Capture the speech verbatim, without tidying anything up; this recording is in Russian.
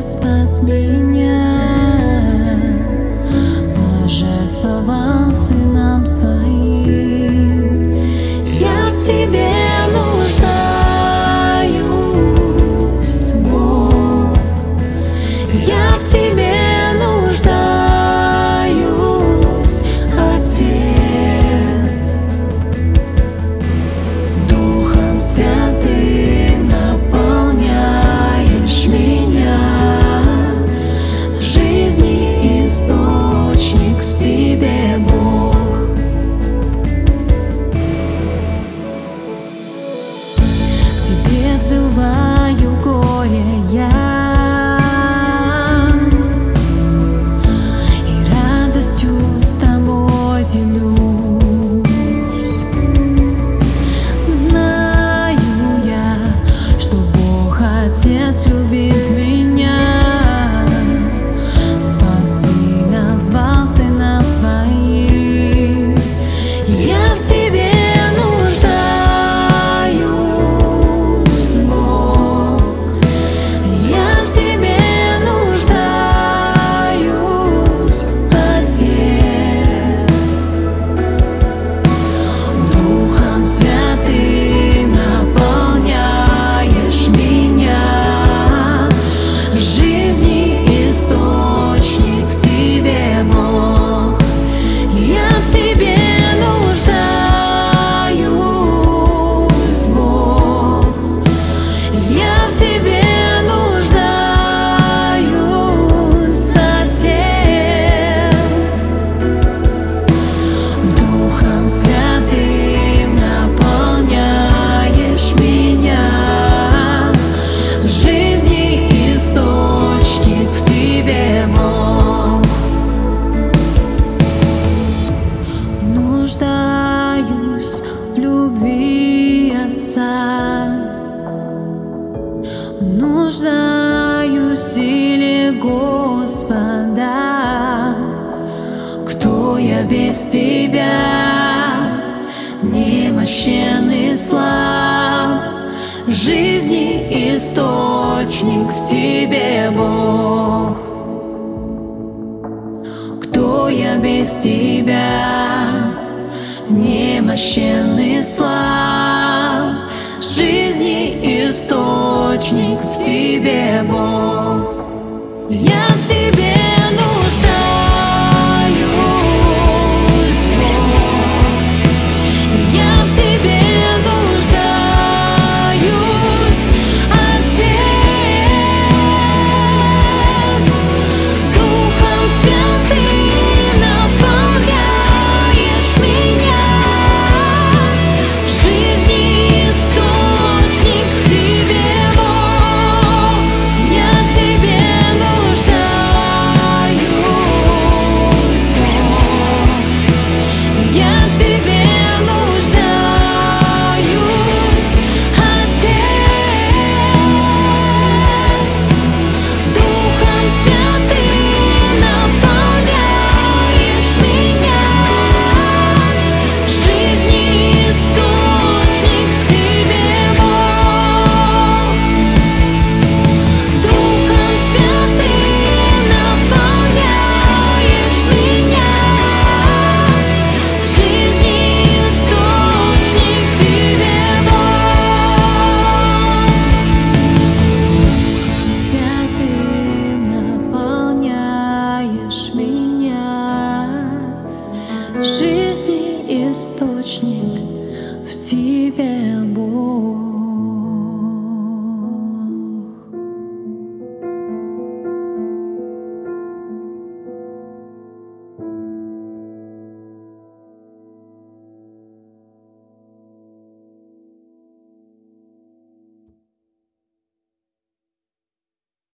спас меня, пожертвовал Сыном Своим. Я в Тебе нуждаюсь, Бог, я в Тебе нуждаюсь, Отец. Духом Святым наполняешь меня, жизни источник в Тебе, Бог. К Тебе взываю горе я, и радостью с Тобой делюсь. Знаю я, что Бог Отец любит меня, спас и назвал Сыном Своим. Я в Тебе нуждаюсь, Бог, я в Тебе нуждаюсь, Отец. Духом Святым наполняешь меня, жизни источник в Тебе, Бог. Я в Тебе нуждаюсь, Бог, я в Тебе нуждаюсь, Отец. Духом Святым наполняешь меня, жизни источник в Тебе, Бог. Нуждаюсь в любви Отца, нуждаюсь в силе Господа. Кто я без Тебя, немощен и слаб, жизни источник в Тебе, Бог. Кто я без Тебя, немощен и слаб, жизни источник в Тебе, Бог. Я в Тебе